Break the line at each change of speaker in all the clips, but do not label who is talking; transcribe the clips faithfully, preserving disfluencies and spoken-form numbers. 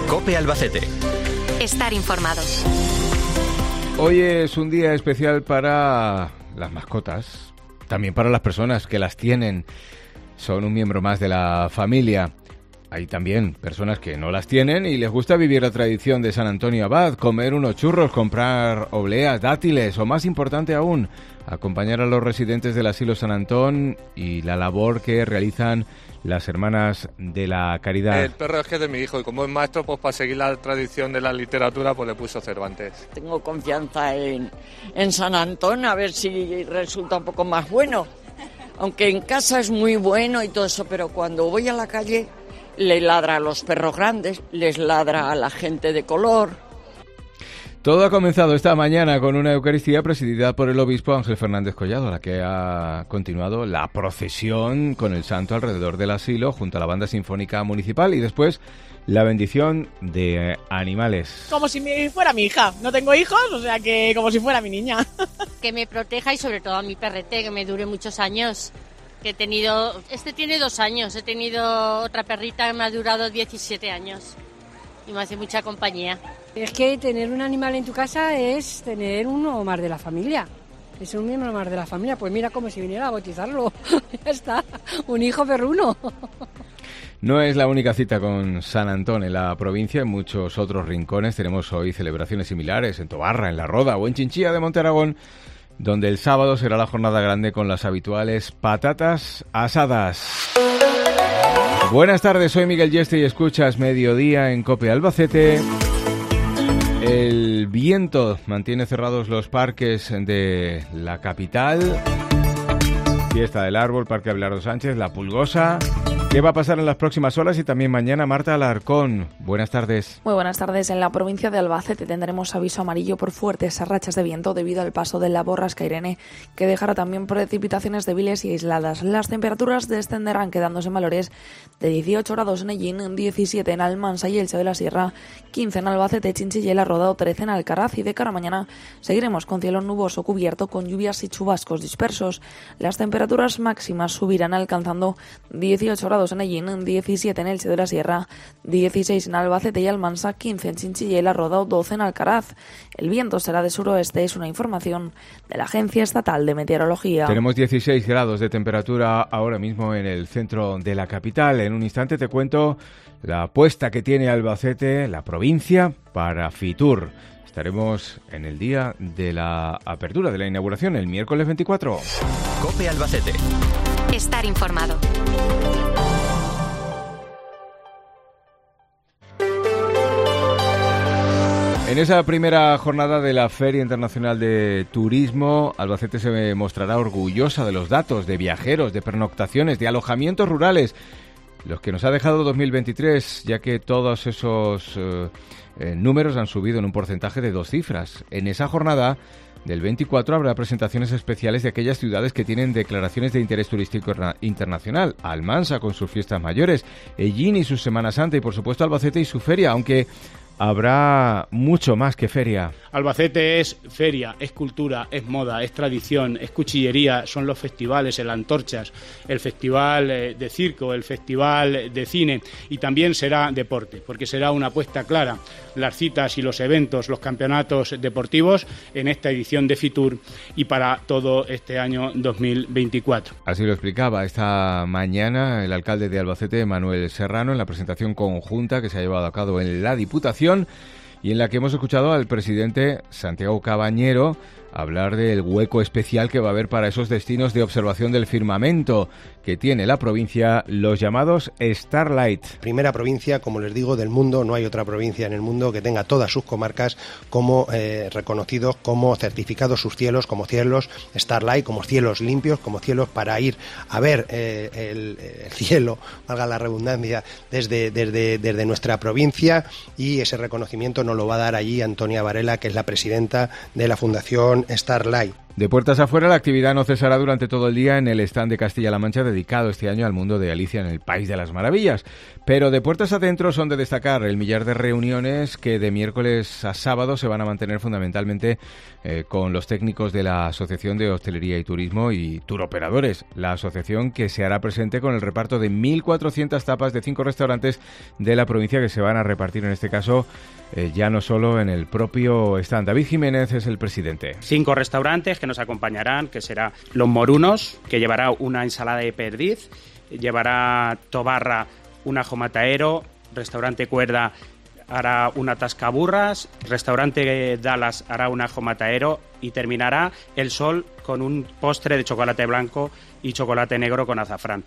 COPE Albacete.
Estar informado.
Hoy es un día especial para las mascotas, también para las personas que las tienen. Son un miembro más de la familia. Hay también personas que no las tienen y les gusta vivir la tradición de San Antonio Abad, comer unos churros, comprar obleas, dátiles o, más importante aún, acompañar a los residentes del asilo San Antón y la labor que realizan las hermanas de la caridad.
El perro es que es de mi hijo y como es maestro, pues para seguir la tradición de la literatura, pues le puso Cervantes.
Tengo confianza en, en San Antón, a ver si resulta un poco más bueno. Aunque en casa es muy bueno y todo eso, pero cuando voy a la calle le ladra a los perros grandes, les ladra a la gente de color.
Todo ha comenzado esta mañana con una Eucaristía presidida por el obispo Ángel Fernández Collado, a la que ha continuado la procesión con el santo alrededor del asilo junto a la banda sinfónica municipal y después la bendición de animales.
Como si fuera mi hija. No tengo hijos, o sea que como si fuera mi niña.
Que me proteja y sobre todo a mi perrete, que me dure muchos años. Que he tenido, este tiene dos años, he tenido otra perrita que me ha durado diecisiete años y me hace mucha compañía.
Es que tener un animal en tu casa es tener uno más de la familia, es un miembro más de la familia, pues mira, como si viniera a bautizarlo, ya está, un hijo perruno.
No es la única cita con San Antón en la provincia, en muchos otros rincones tenemos hoy celebraciones similares, en Tobarra, en La Roda o en Chinchilla de Monte Aragón, donde el sábado será la jornada grande con las habituales patatas asadas. Buenas tardes, soy Miguel Yeste y escuchas Mediodía en COPE Albacete. El viento mantiene cerrados los parques de la capital. Fiesta del Árbol, Parque Abelardo Sánchez, La Pulgosa. ¿Qué va a pasar en las próximas horas y también mañana? Marta Alarcón, buenas tardes.
Muy buenas tardes. En la provincia de Albacete tendremos aviso amarillo por fuertes rachas de viento debido al paso de la borrasca Irene, que dejará también precipitaciones débiles y aisladas. Las temperaturas descenderán quedándose en valores de dieciocho grados en Ellín, diecisiete en Almansa y Elche de la Sierra, quince en Albacete, Chinchilla y La Roda, trece en Alcaraz, y de cara a mañana seguiremos con cielo nuboso cubierto con lluvias y chubascos dispersos. Las temperaturas máximas subirán alcanzando dieciocho grados en Ellín, diecisiete en Elche de la Sierra, dieciséis en Albacete y Almansa, quince en Chinchilla y La Roda, doce en Alcaraz. El viento será de suroeste, es una información de la Agencia Estatal de Meteorología.
Tenemos dieciséis grados de temperatura ahora mismo en el centro de la capital. En un instante te cuento la apuesta que tiene Albacete, la provincia, para Fitur. Estaremos en el día de la apertura, de la inauguración, el miércoles veinticuatro.
COPE Albacete.
Estar informado.
En esa primera jornada de la Feria Internacional de Turismo, Albacete se mostrará orgullosa de los datos de viajeros, de pernoctaciones, de alojamientos rurales, los que nos ha dejado dos mil veintitrés, ya que todos esos eh, eh, números han subido en un porcentaje de dos cifras. En esa jornada del veinticuatro habrá presentaciones especiales de aquellas ciudades que tienen declaraciones de interés turístico internacional. Almansa con sus fiestas mayores, Ellín y su Semana Santa y por supuesto Albacete y su feria, aunque habrá mucho más que feria.
Albacete es feria, es cultura, es moda, es tradición, es cuchillería, son los festivales, el Antorchas, el festival de circo, el festival de cine y también será deporte, porque será una apuesta clara. Las citas y los eventos, los campeonatos deportivos en esta edición de Fitur y para todo este año dos mil veinticuatro.
Así lo explicaba esta mañana el alcalde de Albacete, Manuel Serrano, en la presentación conjunta que se ha llevado a cabo en la Diputación y en la que hemos escuchado al presidente Santiago Cabañero hablar del hueco especial que va a haber para esos destinos de observación del firmamento que tiene la provincia, los llamados Starlight.
Primera provincia, como les digo, del mundo. No hay otra provincia en el mundo que tenga todas sus comarcas como eh, reconocidos, como certificados sus cielos, como cielos Starlight, como cielos limpios, como cielos para ir a ver eh, el, el cielo, valga la redundancia, desde, desde, desde nuestra provincia, y ese reconocimiento nos lo va a dar allí Antonia Varela, que es la presidenta de la Fundación Starlight.
De puertas afuera, la actividad no cesará durante todo el día en el stand de Castilla-La Mancha dedicado este año al mundo de Alicia en el País de las Maravillas. Pero de puertas adentro son de destacar el millar de reuniones que de miércoles a sábado se van a mantener fundamentalmente eh, con los técnicos de la Asociación de Hostelería y Turismo y turoperadores. La asociación que se hará presente con el reparto de mil cuatrocientas tapas de cinco restaurantes de la provincia que se van a repartir en este caso eh, ya no solo en el propio stand. David Jiménez es el presidente.
Cinco restaurantes que nos acompañarán, que será Los Morunos, que llevará una ensalada de perdiz, llevará Tobarra un ajo mataero, Restaurante Cuerda hará una tascaburras, Restaurante Dallas hará un ajo mataero y terminará El Sol con un postre de chocolate blanco y chocolate negro con azafrán.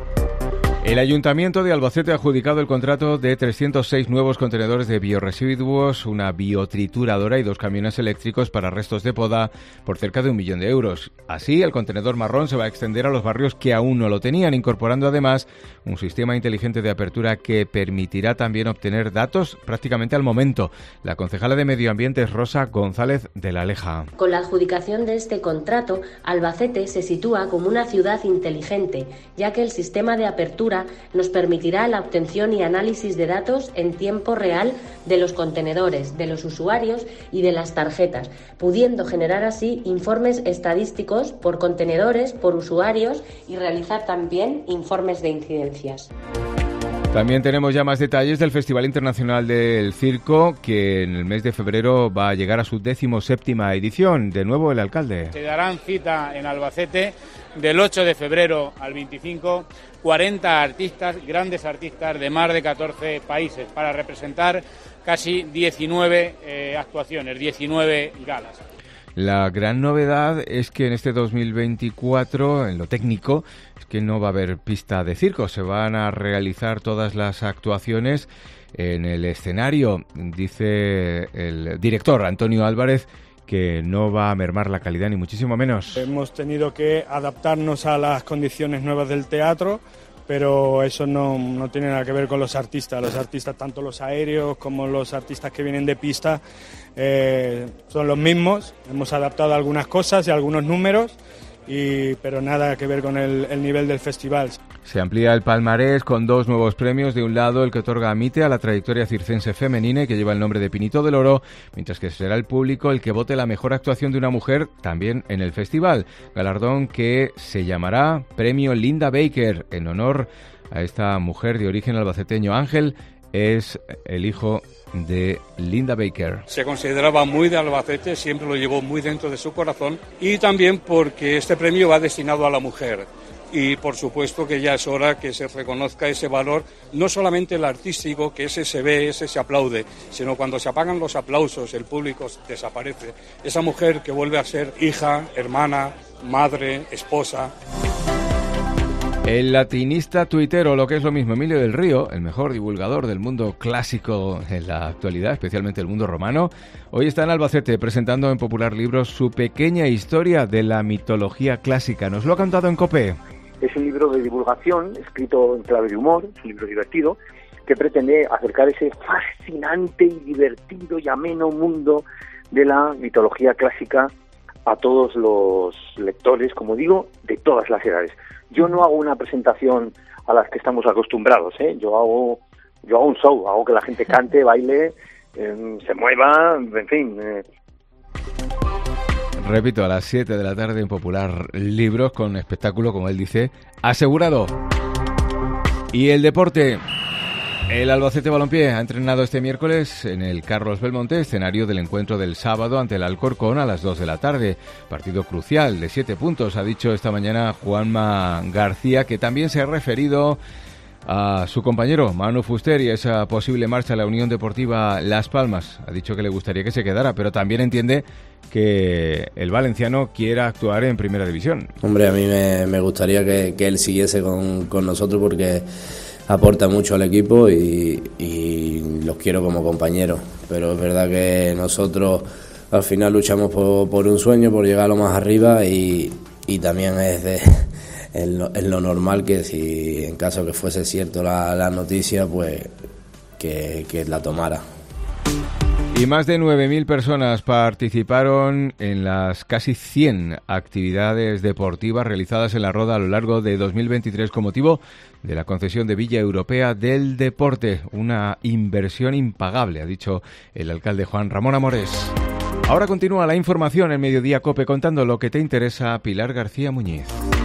El Ayuntamiento de Albacete ha adjudicado el contrato de trescientos seis nuevos contenedores de bioresiduos, una biotrituradora y dos camiones eléctricos para restos de poda por cerca de un millón de euros. Así, el contenedor marrón se va a extender a los barrios que aún no lo tenían, incorporando además un sistema inteligente de apertura que permitirá también obtener datos prácticamente al momento. La concejala de Medio Ambiente es Rosa González de la Aleja.
Con la adjudicación de este contrato, Albacete se sitúa como una ciudad inteligente, ya que el sistema de apertura nos permitirá la obtención y análisis de datos en tiempo real de los contenedores, de los usuarios y de las tarjetas, pudiendo generar así informes estadísticos por contenedores, por usuarios y realizar también informes de incidencias.
También tenemos ya más detalles del Festival Internacional del Circo, que en el mes de febrero va a llegar a su decimoséptima edición. De nuevo el alcalde.
Se darán cita en Albacete del ocho de febrero al veinticinco, cuarenta artistas, grandes artistas de más de catorce países, para representar casi diecinueve eh, actuaciones, diecinueve galas.
La gran novedad es que en este dos mil veinticuatro, en lo técnico, es que no va a haber pista de circo. Se van a realizar todas las actuaciones en el escenario. Dice el director Antonio Álvarez que no va a mermar la calidad, ni muchísimo menos.
Hemos tenido que adaptarnos a las condiciones nuevas del teatro, pero eso no, no tiene nada que ver con los artistas. Los artistas, tanto los aéreos como los artistas que vienen de pista, eh, son los mismos. Hemos adaptado algunas cosas y algunos números, y, pero nada que ver con el, el nivel del festival.
Se amplía el palmarés con dos nuevos premios. De un lado, el que otorga a Mite a la trayectoria circense femenina, que lleva el nombre de Pinito del Oro, mientras que será el público el que vote la mejor actuación de una mujer también en el festival. Galardón que se llamará Premio Linda Baker, en honor a esta mujer de origen albaceteño. Ángel es el hijo de Linda Baker.
Se consideraba muy de Albacete, siempre lo llevó muy dentro de su corazón, y también porque este premio va destinado a la mujer. Y por supuesto que ya es hora que se reconozca ese valor, no solamente el artístico, que ese se ve, ese se aplaude, sino cuando se apagan los aplausos, el público desaparece. Esa mujer que vuelve a ser hija, hermana, madre, esposa.
El latinista tuitero, lo que es lo mismo, Emilio del Río, el mejor divulgador del mundo clásico en la actualidad, especialmente el mundo romano, hoy está en Albacete presentando en Popular Libros su pequeña historia de la mitología clásica. Nos lo ha contado en COPE.
Es un libro de divulgación, escrito en clave de humor, es un libro divertido, que pretende acercar ese fascinante y divertido y ameno mundo de la mitología clásica a todos los lectores, como digo, de todas las edades. Yo no hago una presentación a las que estamos acostumbrados, ¿eh? Yo hago, yo hago un show, hago que la gente cante, baile, eh, se mueva, en fin. Eh.
Repito, a las siete de la tarde en Popular Libros, con espectáculo, como él dice, asegurado. Y el deporte. El Albacete Balompié ha entrenado este miércoles en el Carlos Belmonte, escenario del encuentro del sábado ante el Alcorcón a las dos de la tarde. Partido crucial de siete puntos, ha dicho esta mañana Juanma García, que también se ha referido a su compañero Manu Fuster y a esa posible marcha a la Unión Deportiva Las Palmas. Ha dicho que le gustaría que se quedara, pero también entiende que el valenciano quiera actuar en Primera División.
Hombre, a mí me, me gustaría que, que él siguiese con, con nosotros, porque aporta mucho al equipo y, y los quiero como compañeros, pero es verdad que nosotros al final luchamos por, por un sueño, por llegar a lo más arriba, y, y también es de es lo, es lo normal que si en caso que fuese cierto la, la noticia, pues que, que la tomara.
Y más de nueve mil personas participaron en las casi cien actividades deportivas realizadas en La Roda a lo largo de dos mil veintitrés con motivo de la concesión de Villa Europea del Deporte. Una inversión impagable, ha dicho el alcalde Juan Ramón Amores. Ahora continúa la información en Mediodía COPE contando lo que te interesa, Pilar García Muñiz.